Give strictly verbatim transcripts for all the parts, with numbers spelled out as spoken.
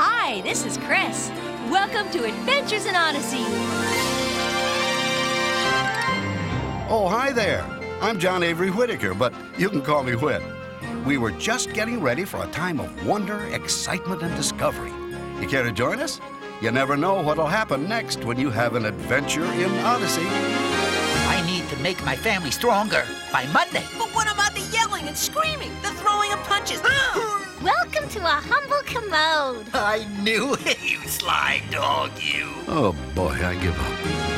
Hi, this is Chris. Welcome to Adventures in Odyssey. Oh, hi there. I'm John Avery Whitaker, but you can call me Whit. We were just getting ready for a time of wonder, excitement, and discovery. You care to join us? You never know what'll happen next when you have an adventure in Odyssey. I need to make my family stronger by Monday. But what about the yelling and screaming, the throwing of punches? Welcome to a humble commode. I knew it, you sly dog, you. Oh, boy, I give up.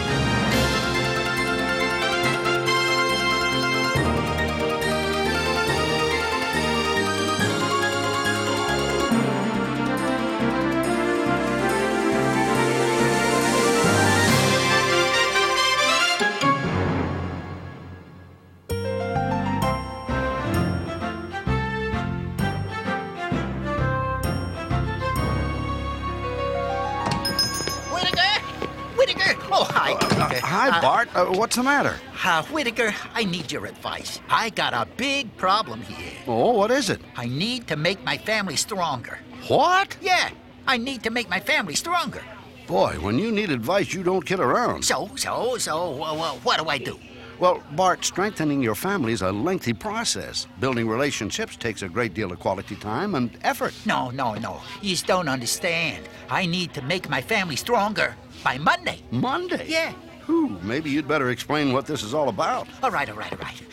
Oh, hi, Whitaker. Uh, hi, Bart. Uh, what's the matter? Uh, Whitaker, I need your advice. I got a big problem here. Oh, what is it? I need to make my family stronger. What? Yeah, I need to make my family stronger. Boy, when you need advice, you don't kid around. So, so, so, uh, well, what do I do? Well, Bart, strengthening your family is a lengthy process. Building relationships takes a great deal of quality time and effort. No, no, no. You just don't understand. I need to make my family stronger by Monday. Monday? Yeah. Whew, maybe you'd better explain what this is all about. All right, all right, all right.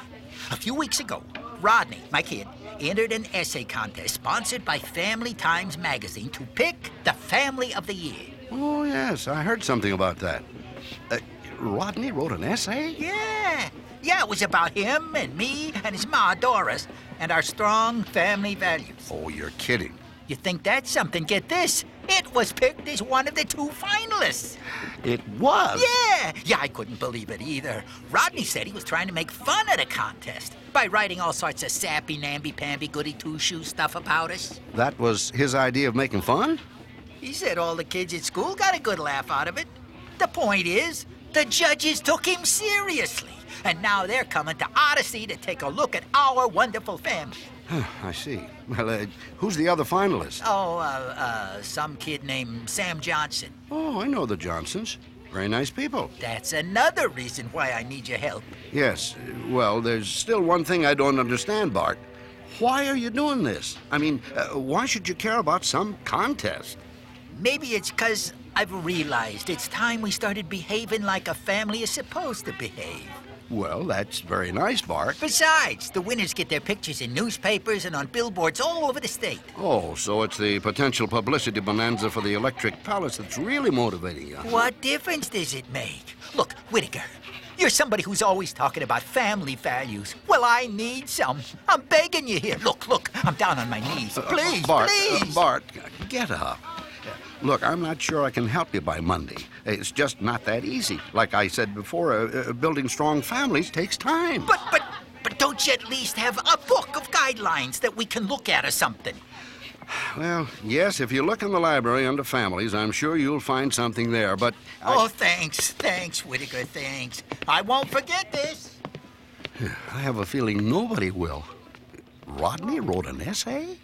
A few weeks ago, Rodney, my kid, entered an essay contest sponsored by Family Times magazine to pick the family of the year. Oh, yes, I heard something about that. Uh, Rodney wrote an essay? Yeah. Yeah, it was about him and me and his ma, Doris, and our strong family values. Oh, you're kidding. You think that's something? Get this. It was picked as one of the two finalists. It was? Yeah. Yeah, I couldn't believe it either. Rodney said he was trying to make fun of the contest by writing all sorts of sappy, namby-pamby, goody two-shoes stuff about us. That was his idea of making fun? He said all the kids at school got a good laugh out of it. The point is, the judges took him seriously. And now they're coming to Odyssey to take a look at our wonderful family. I see. Well, uh, who's the other finalist? Oh, uh, uh, some kid named Sam Johnson. Oh, I know the Johnsons. Very nice people. That's another reason why I need your help. Yes. uh, Well, there's still one thing I don't understand, Bart. Why are you doing this? I mean, uh, why should you care about some contest? Maybe it's because I've realized it's time we started behaving like a family is supposed to behave. Well, that's very nice, Bart. Besides, the winners get their pictures in newspapers and on billboards all over the state. Oh, so it's the potential publicity bonanza for the Electric Palace that's really motivating you. What difference does it make? Look, Whitaker, you're somebody who's always talking about family values. Well, I need some. I'm begging you here. Look, look, I'm down on my knees. Please, Uh, Bart, please. uh, Bart, get up. Look, I'm not sure I can help you by Monday. It's just not that easy. Like I said before, uh, uh, building strong families takes time. But, but, but don't you at least have a book of guidelines that we can look at or something? Well, yes, if you look in the library under families, I'm sure you'll find something there, but... I... Oh, thanks, thanks, Whitaker, thanks. I won't forget this. I have a feeling nobody will. Rodney wrote an essay?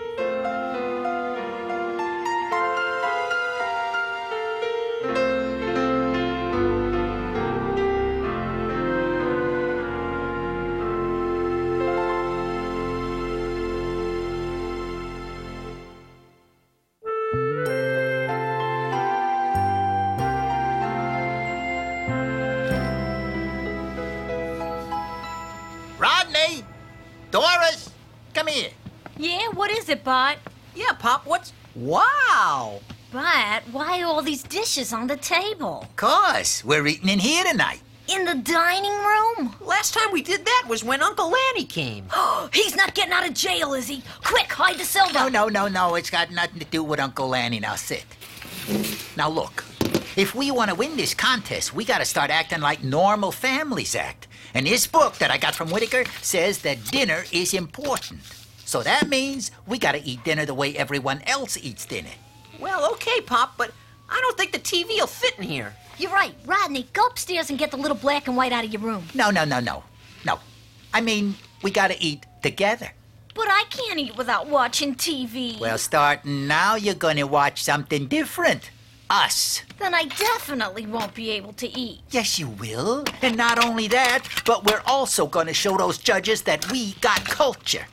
Rodney! Doris! Come here. Yeah, what is it, Bart? Yeah, Pop, what's... Wow! Bart, why all these dishes on the table? Course, we're eating in here tonight. In the dining room? Last time we did that was when Uncle Lanny came. He's not getting out of jail, is he? Quick, hide the silver. No, no, no, no. It's got nothing to do with Uncle Lanny. Now sit. Now look, if we want to win this contest, we got to start acting like normal families act. And this book that I got from Whitaker says that dinner is important. So that means we got to eat dinner the way everyone else eats dinner. Well, okay, Pop, but I don't think the T V will fit in here. You're right. Rodney, go upstairs and get the little black and white out of your room. No, no, no, no. No. I mean, we got to eat together. But I can't eat without watching T V. Well, starting now, you're gonna watch something different. Us. Then I definitely won't be able to eat. Yes, you will. And not only that, but we're also gonna show those judges that we got culture.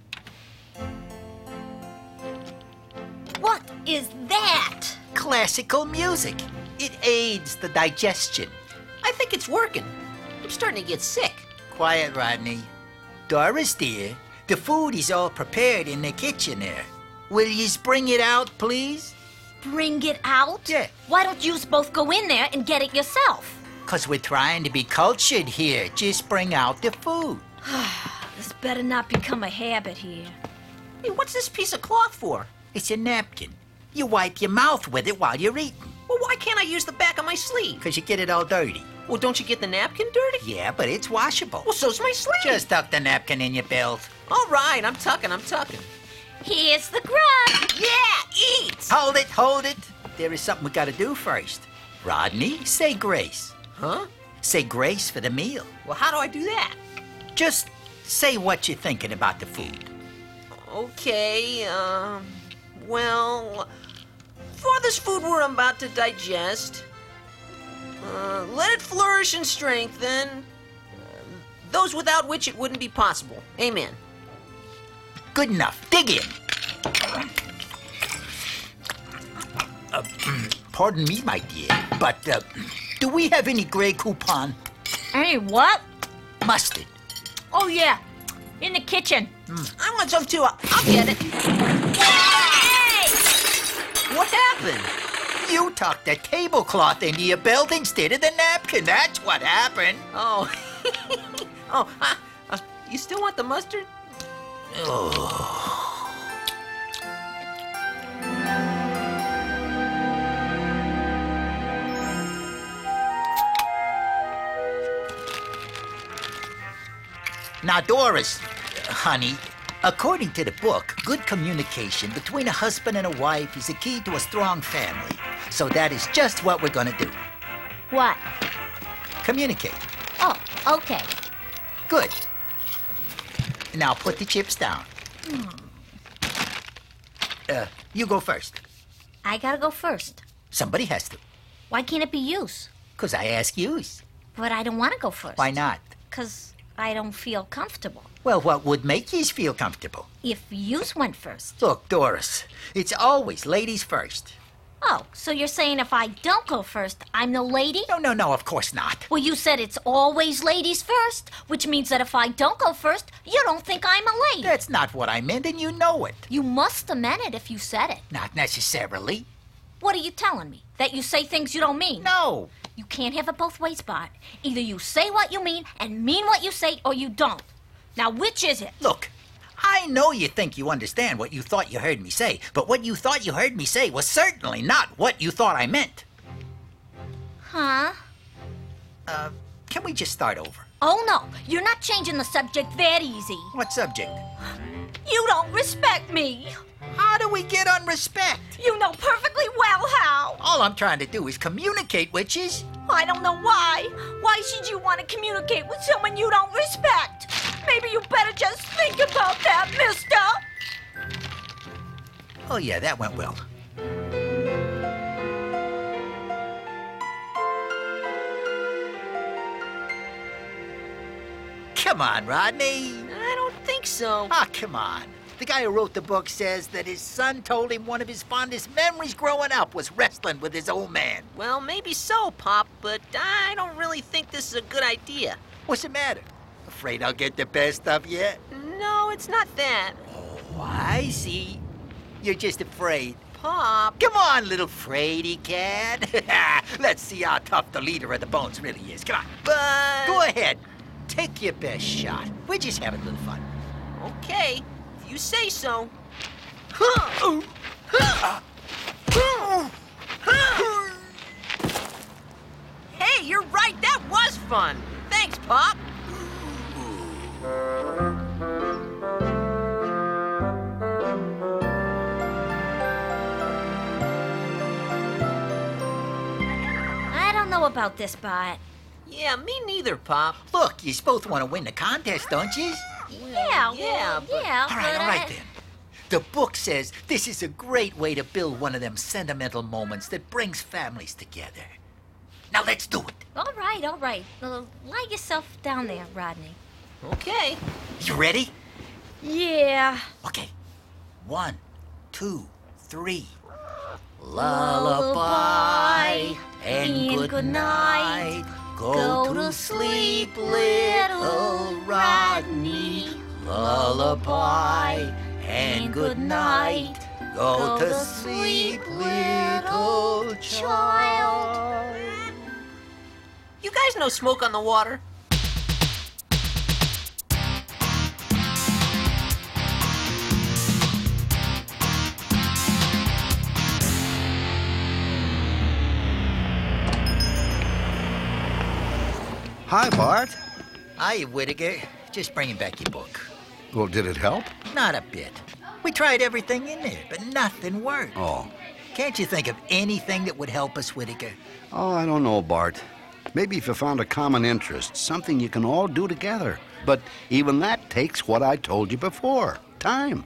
What is that? Classical music. It aids the digestion. I think it's working. I'm starting to get sick. Quiet, Rodney. Doris, dear, the food is all prepared in the kitchen there. Will yous bring it out, please? Bring it out? Yeah. Why don't you both go in there and get it yourself? Because we're trying to be cultured here. Just bring out the food. This better not become a habit here. Hey, what's this piece of cloth for? It's a napkin. You wipe your mouth with it while you're eating. Well, why can't I use the back of my sleeve? Because you get it all dirty. Well, don't you get the napkin dirty? Yeah, but it's washable. Well, so's my sleeve. Just tuck the napkin in your belt. All right, I'm tucking, I'm tucking. Here's the grub. Yeah, eat! Hold it, hold it. There is something we gotta do first. Rodney, say grace. Huh? Say grace for the meal. Well, how do I do that? Just say what you're thinking about the food. Okay, um, well, for this food we're about to digest, uh, let it flourish and strengthen, uh, those without which it wouldn't be possible. Amen. Good enough. Dig in. Uh, pardon me, my dear, but uh, do we have any Grey Coupon? Hey, what? Mustard. Oh, yeah. In the kitchen. I want some too. I'll, I'll get it. Hey! What happened? You tucked the tablecloth into your belt instead of the napkin. That's what happened. Oh. oh, uh, uh, you still want the mustard? Now, Doris, honey, according to the book, good communication between a husband and a wife is the key to a strong family. So that is just what we're gonna do. What? Communicate. Oh, okay. Good. Now put the chips down. Uh, you go first. I gotta go first. Somebody has to. Why can't it be yous? Because I ask yous. But I don't want to go first. Why not? Because I don't feel comfortable. Well, what would make yous feel comfortable? If yous went first. Look, Doris, it's always ladies first. Oh, so you're saying if I don't go first, I'm the lady? No, no, no, of course not. Well, you said it's always ladies first, which means that if I don't go first, you don't think I'm a lady. That's not what I meant, and you know it. You must have meant it if you said it. Not necessarily. What are you telling me? That you say things you don't mean? No. You can't have it both ways, Bart. Either you say what you mean and mean what you say, or you don't. Now, which is it? Look, I know you think you understand what you thought you heard me say, but what you thought you heard me say was certainly not what you thought I meant. Huh? Uh, can we just start over? Oh, no. You're not changing the subject that easy. What subject? You don't respect me. How do we get on respect? You know perfectly well how. All I'm trying to do is communicate, witches. I don't know why. Why should you want to communicate with someone you don't respect? Maybe you better just think about that, mister. Oh, yeah, that went well. Come on, Rodney. I don't think so. Ah, come on. The guy who wrote the book says that his son told him one of his fondest memories growing up was wrestling with his old man. Well, maybe so, Pop, but I don't really think this is a good idea. What's the matter? Afraid I'll get the best of you? No, it's not that. Oh, I see. You're just afraid. Pop. Come on, little fraidy cat. Let's see how tough the leader of the Bones really is. Come on. But... Go ahead. Take your best shot. We're just having a little fun. Okay, if you say so. Hey, you're right. That was fun. Thanks, Pop. I don't know about this, Bart. Yeah, me neither, Pop. Look, you both want to win the contest, don't you? Yeah, yeah, well, but- yeah, All right, but all right I- then. The book says this is a great way to build one of them sentimental moments that brings families together. Now let's do it. All right, all right. Well, lie yourself down there, Rodney. Okay. You ready? Yeah. Okay. One, two, three. Lullaby and good night. Go to sleep, little Rodney. Lullaby and good night. Go to sleep, little child. You guys know Smoke on the Water? Hi, Bart. Hi, Whittaker. Just bringing back your book. Well, did it help? Not a bit. We tried everything in there, but nothing worked. Oh. Can't you think of anything that would help us, Whittaker? Oh, I don't know, Bart. Maybe if you found a common interest, something you can all do together. But even that takes what I told you before. Time.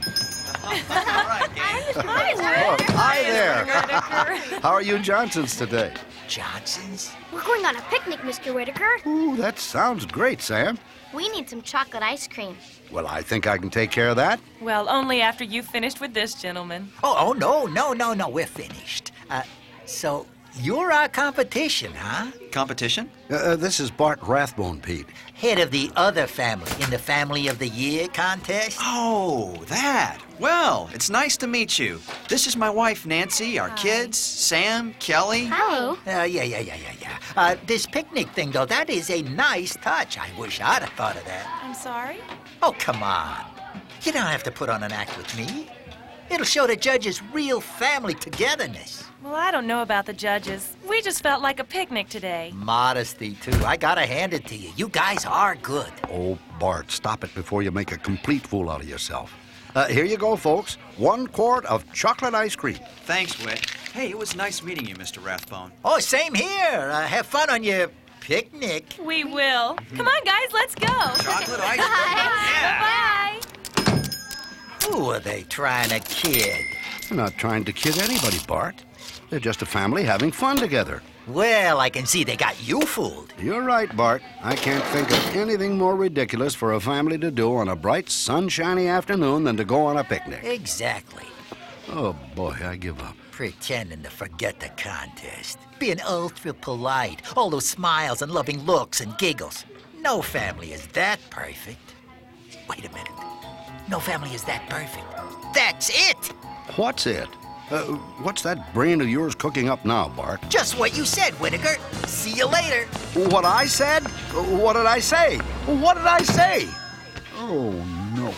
Oh, hi there. How are you Johnsons today? Johnson's? We're going on a picnic, Mister Whitaker. Ooh, that sounds great, Sam. We need some chocolate ice cream. Well, I think I can take care of that. Well, only after you've finished with this, gentleman. Oh, oh, no, no, no, no, we're finished. Uh, so you're our competition, huh? Competition? Uh, uh, this is Bart Rathbone, Pete. Head of the other family in the Family of the Year contest? Oh, that. Well, it's nice to meet you. This is my wife, Nancy, our kids, Sam, Kelly. Hello. Uh, yeah, yeah, yeah, yeah, yeah. Uh, this picnic thing, though, that is a nice touch. I wish I'd have thought of that. I'm sorry? Oh, come on. You don't have to put on an act with me. It'll show the judges real family togetherness. Well, I don't know about the judges. We just felt like a picnic today. Modesty, too. I gotta hand it to you. You guys are good. Oh, Bart, stop it before you make a complete fool out of yourself. Uh, here you go, folks. One quart of chocolate ice cream. Thanks, Whit. Hey, it was nice meeting you, Mister Rathbone. Oh, same here. Uh, have fun on your picnic. We will. Come on, guys, let's go. Chocolate ice cream? Yeah. Bye. Who are they trying to kid? They're not trying to kid anybody, Bart. They're just a family having fun together. Well, I can see they got you fooled. You're right, Bart. I can't think of anything more ridiculous for a family to do on a bright, sunshiny afternoon than to go on a picnic. Exactly. Oh, boy, I give up. Pretending to forget the contest. Being ultra polite. All those smiles and loving looks and giggles. No family is that perfect. Wait a minute. No family is that perfect. That's it! What's it? Uh, what's that brain of yours cooking up now, Bart? Just what you said, Whittaker. See you later. What I said? What did I say? What did I say? Oh, no.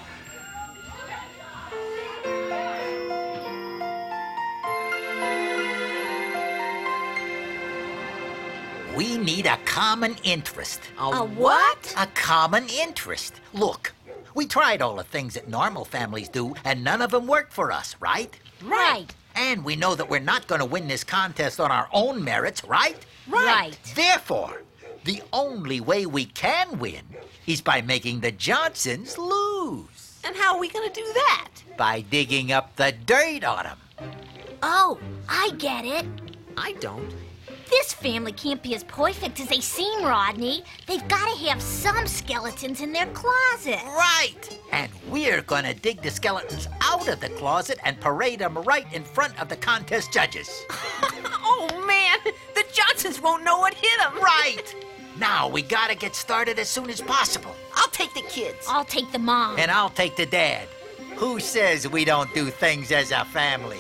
We need a common interest. A what? A common interest. Look, we tried all the things that normal families do, and none of them worked for us, right? Right. And we know that we're not going to win this contest on our own merits, right? Right. Therefore, the only way we can win is by making the Johnsons lose. And how are we gonna do that? By digging up the dirt on them. Oh, I get it. I don't. This family can't be as perfect as they seem, Rodney. They've got to have some skeletons in their closet. Right. And we're going to dig the skeletons out of the closet and parade them right in front of the contest judges. Oh, man! The Johnsons won't know what hit them. Right. Now, we got to get started as soon as possible. I'll take the kids. I'll take the mom. And I'll take the dad. Who says we don't do things as a family?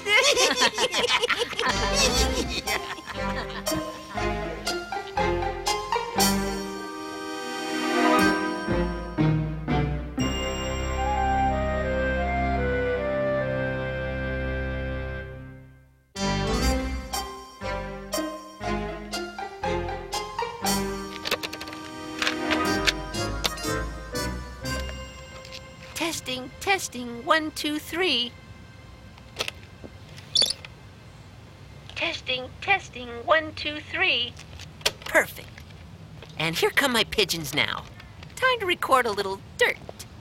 Testing, testing, one, two, three. Testing, testing, one, two, three. Perfect. And here come my pigeons now. time to record a little dirt.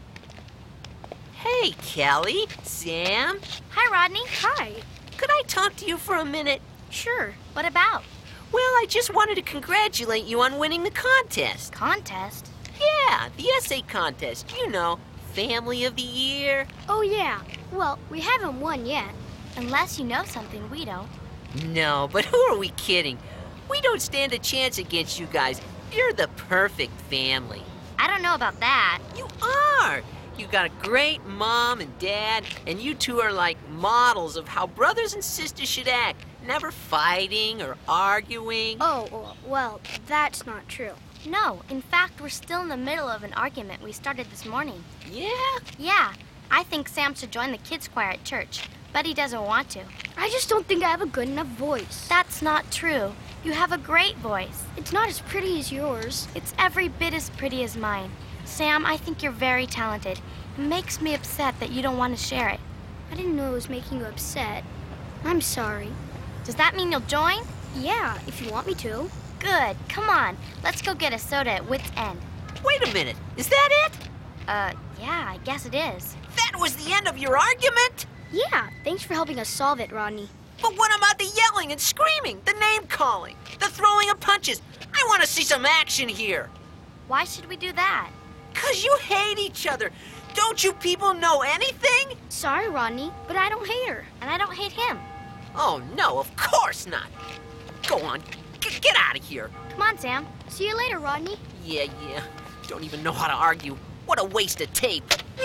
Hey, Kelly, Sam. Hi, Rodney. Hi. Could I talk to you for a minute? Sure. What about? Well, I just wanted to congratulate you on winning the contest. Contest? Yeah, the essay contest. You know, Family of the Year. Oh, yeah. Well, we haven't won yet. Unless you know something we don't. No, but who are we kidding? We don't stand a chance against you guys. You're the perfect family. I don't know about that. You are. You got a great mom and dad, and you two are like models of how brothers and sisters should act. Never fighting or arguing. Oh, well, that's not true. No, in fact, we're still in the middle of an argument we started this morning. Yeah? Yeah, I think Sam should join the kids' choir at church, but he doesn't want to. I just don't think I have a good enough voice. That's not true. You have a great voice. It's not as pretty as yours. It's every bit as pretty as mine. Sam, I think you're very talented. It makes me upset that you don't want to share it. I didn't know it was making you upset. I'm sorry. Does that mean you'll join? Yeah, if you want me to. Good. Come on. Let's go get a soda at Wit's End. Wait a minute. Is that it? Uh, yeah, I guess it is. That was the end of your argument? Yeah, thanks for helping us solve it, Rodney. But what about the yelling and screaming, the name calling, the throwing of punches? I want to see some action here. Why should we do that? 'Cause you hate each other. Don't you people know anything? Sorry, Rodney, but I don't hate her. And I don't hate him. Oh, no, of course not. Go on, G- get out of here. Come on, Sam. See you later, Rodney. Yeah, yeah. Don't even know how to argue. What a waste of tape.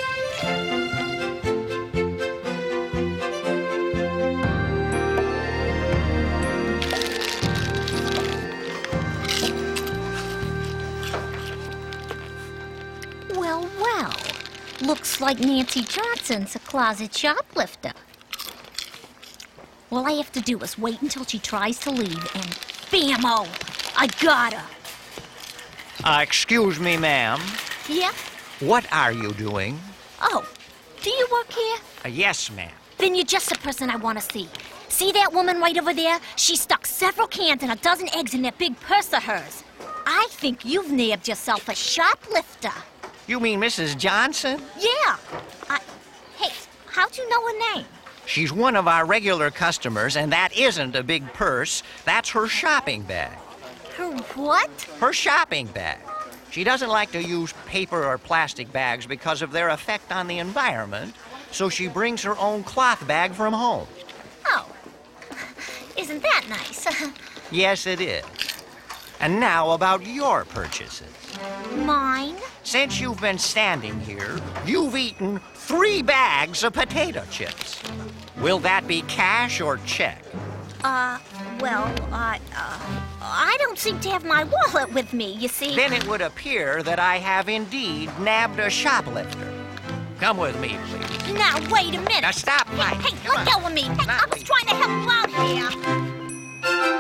Well, well. Looks like Nancy Johnson's a closet shoplifter. All I have to do is wait until she tries to leave and bam-o! I got her. Uh, excuse me, ma'am. Yeah? What are you doing? Oh, do you work here? Uh, yes, ma'am. Then you're just the person I want to see. See that woman right over there? She stuck several cans and a dozen eggs in that big purse of hers. I think you've nabbed yourself a shoplifter. You mean Missus Johnson? Yeah. I... Hey, how'd you know her name? She's one of our regular customers, and that isn't a big purse. That's her shopping bag. Her what? Her shopping bag. She doesn't like to use paper or plastic bags because of their effect on the environment, so she brings her own cloth bag from home. Oh. Isn't that nice? Yes, it is. And now about your purchases. Mine? Since you've been standing here, you've eaten three bags of potato chips. Will that be cash or check? Uh, well, uh, uh, I don't seem to have my wallet with me, you see. Then it would appear that I have indeed nabbed a shoplifter. Come with me, please. Now, wait a minute. Now, stop Hey, fighting. hey, Come let on. go of me. Hey, Not I was me. trying to help you out here.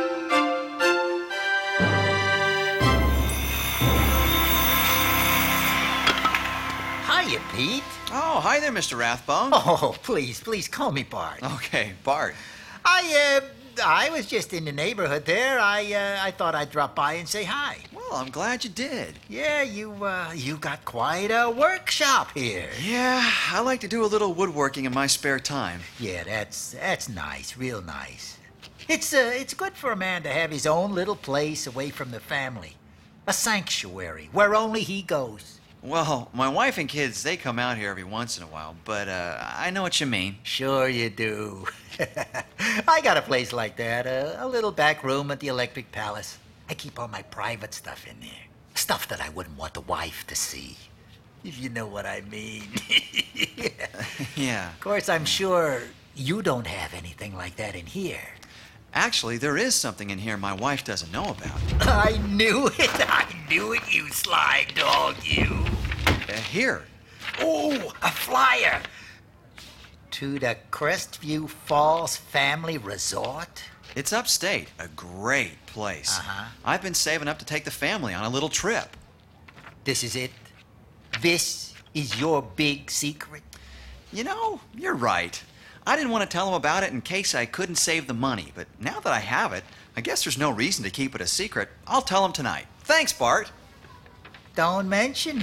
Hiya, Pete. Oh, hi there, Mister Rathbone. Oh, please, please call me Bart. Okay, Bart. I, uh, I was just in the neighborhood there. I, uh, I thought I'd drop by and say hi. Well, I'm glad you did. Yeah, you, uh, you got quite a workshop here. Yeah, I like to do a little woodworking in my spare time. Yeah, that's, that's nice, real nice. It's, uh, it's good for a man to have his own little place away from the family. A sanctuary where only he goes. Well, my wife and kids, they come out here every once in a while, but uh, I know what you mean. Sure you do. I got a place like that, a, a little back room at the Electric Palace. I keep all my private stuff in there. Stuff that I wouldn't want the wife to see. If you know what I mean. Yeah. Of course, I'm sure you don't have anything like that in here. Actually, there is something in here my wife doesn't know about. I knew it. I knew it, you sly dog, you. Uh, here. Oh, a flyer. To the Crestview Falls Family Resort? It's upstate. A great place. Uh-huh. I've been saving up to take the family on a little trip. This is it? This is your big secret? You know, you're right. I didn't want to tell them about it in case I couldn't save the money, but now that I have it, I guess there's no reason to keep it a secret. I'll tell them tonight. Thanks, Bart. Don't mention it.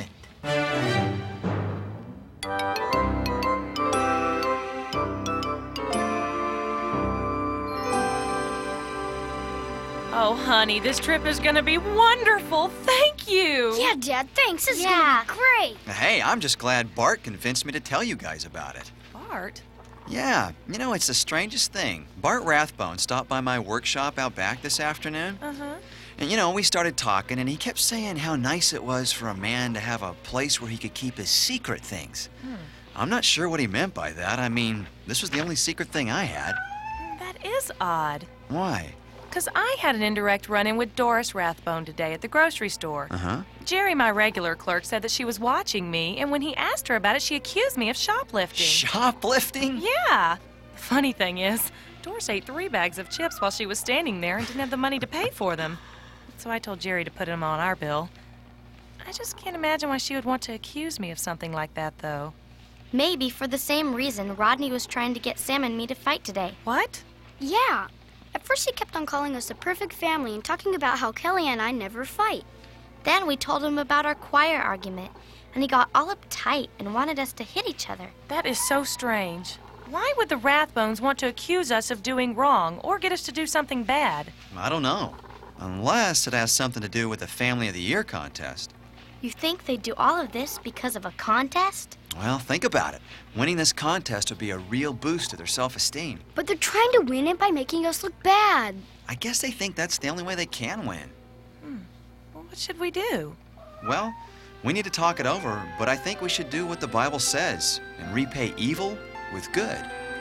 Oh, honey, this trip is gonna be wonderful. Thank you. Yeah, Dad, thanks. This Yeah. is gonna be great. Hey, I'm just glad Bart convinced me to tell you guys about it. Bart? Yeah, you know, it's the strangest thing. Bart Rathbone stopped by my workshop out back this afternoon. Uh-huh. And, you know, we started talking, and he kept saying how nice it was for a man to have a place where he could keep his secret things. Hmm. I'm not sure what he meant by that. I mean, this was the only secret thing I had. That is odd. Why? Because I had an indirect run-in with Doris Rathbone today at the grocery store. Uh-huh. Jerry, my regular clerk, said that she was watching me, and when he asked her about it, she accused me of shoplifting. Shoplifting? Yeah. The funny thing is, Doris ate three bags of chips while she was standing there and didn't have the money to pay for them. So I told Jerry to put them on our bill. I just can't imagine why she would want to accuse me of something like that, though. Maybe for the same reason Rodney was trying to get Sam and me to fight today. What? Yeah. At first he kept on calling us a perfect family and talking about how Kelly and I never fight. Then we told him about our choir argument, and he got all uptight and wanted us to hit each other. That is so strange. Why would the Rathbones want to accuse us of doing wrong or get us to do something bad? I don't know. Unless it has something to do with the Family of the Year contest. You think they'd do all of this because of a contest? Well, think about it. Winning this contest would be a real boost to their self-esteem. But they're trying to win it by making us look bad. I guess they think that's the only way they can win. Hmm. Well, what should we do? Well, we need to talk it over, but I think we should do what the Bible says and repay evil with good.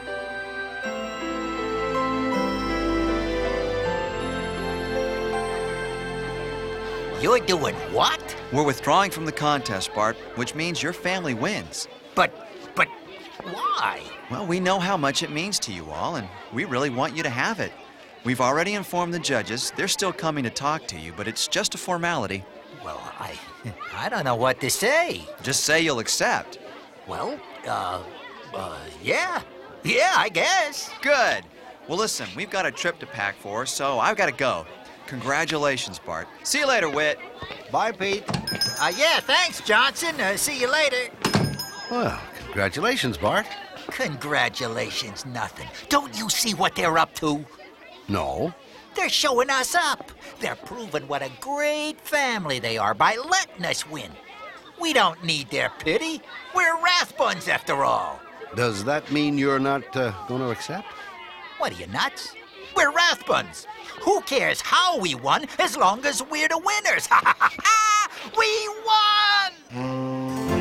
You're doing what? We're withdrawing from the contest, Bart, which means your family wins. But, but, why? Well, we know how much it means to you all, and we really want you to have it. We've already informed the judges. They're still coming to talk to you, but it's just a formality. Well, I, I don't know what to say. Just say you'll accept. Well, uh, uh, yeah. Yeah, I guess. Good. Well, listen, we've got a trip to pack for, so I've got to go. Congratulations, Bart. See you later, Whit. Bye, Pete. Uh, yeah, thanks, Johnson. Uh, see you later. Well, congratulations, Bart. Congratulations, nothing. Don't you see what they're up to? No. They're showing us up. They're proving what a great family they are by letting us win. We don't need their pity. We're Rathbuns, after all. Does that mean you're not uh, going to accept? What are you, nuts? We're Rathbuns. Who cares how we won as long as we're the winners? Ha ha ha ha! We won!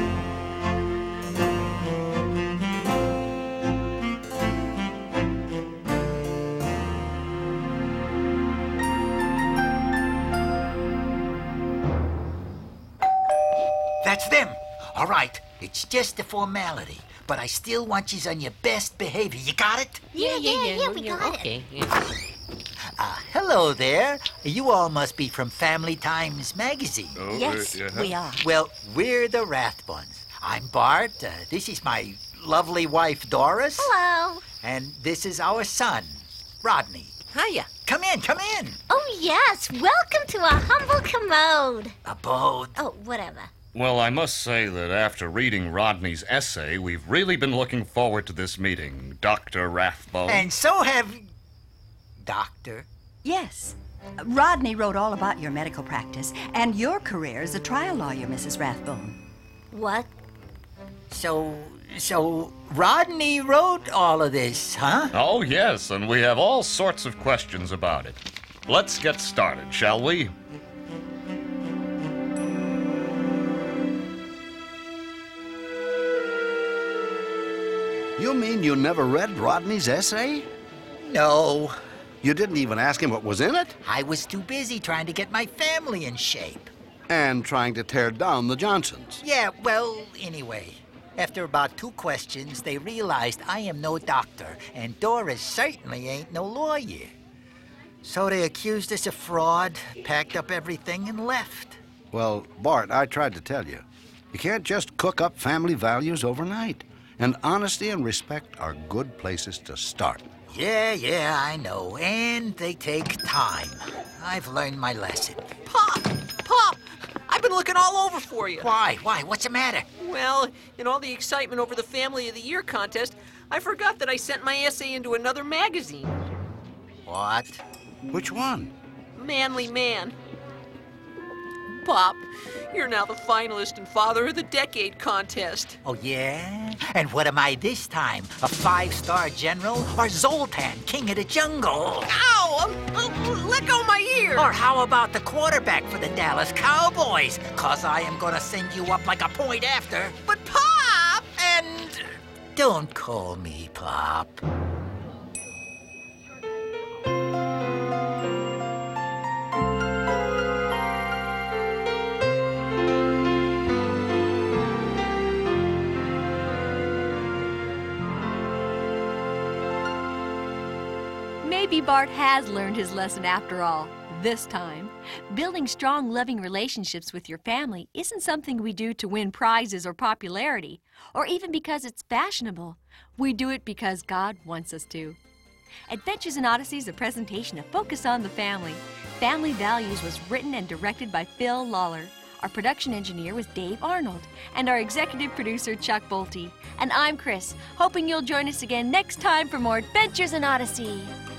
That's them. All right, it's just a formality, but I still want yous on your best behavior. You got it? Yeah, yeah, yeah, we got it. Okay. Uh, hello there. You all must be from Family Times magazine. Oh, Yes, uh, we are. Well, we're the Rathbuns. I'm Bart. Uh, this is my lovely wife, Doris. Hello. And this is our son, Rodney. Hiya. Come in, come in. Oh, yes. Welcome to our humble commode. Abode. Oh, whatever. Well, I must say that after reading Rodney's essay, we've really been looking forward to this meeting, Doctor Rathbone. And so have... Doctor? Yes. Rodney wrote all about your medical practice and your career as a trial lawyer, Missus Rathbone. What? So... So Rodney wrote all of this, huh? Oh, yes, and we have all sorts of questions about it. Let's get started, shall we? You mean you never read Rodney's essay? No. You didn't even ask him what was in it? I was too busy trying to get my family in shape. And trying to tear down the Johnsons. Yeah, well, anyway. After about two questions, they realized I am no doctor, and Doris certainly ain't no lawyer. So they accused us of fraud, packed up everything, and left. Well, Bart, I tried to tell you. You can't just cook up family values overnight. And honesty and respect are good places to start. Yeah, yeah, I know. And they take time. I've learned my lesson. Pop! Pop! I've been been looking all over for you. Why? Why? What's the matter? Well, in all the excitement over the Family of the Year contest, I forgot that I sent my essay into another magazine. What? Which one? Manly Man. Pop, you're now the finalist in Father of the Decade contest. Oh, yeah? And what am I this time? A five-star general? Or Zoltan, king of the jungle? Ow! Um, uh, let go of my ear! Or how about the quarterback for the Dallas Cowboys? Cause I am gonna send you up like a point after. But Pop! And don't call me Pop. Maybe Bart has learned his lesson after all, this time. Building strong, loving relationships with your family isn't something we do to win prizes or popularity, or even because it's fashionable. We do it because God wants us to. Adventures in Odyssey is a presentation of Focus on the Family. Family Values was written and directed by Phil Lawler. Our production engineer was Dave Arnold, and our executive producer, Chuck Bolte. And I'm Chris, hoping you'll join us again next time for more Adventures in Odyssey.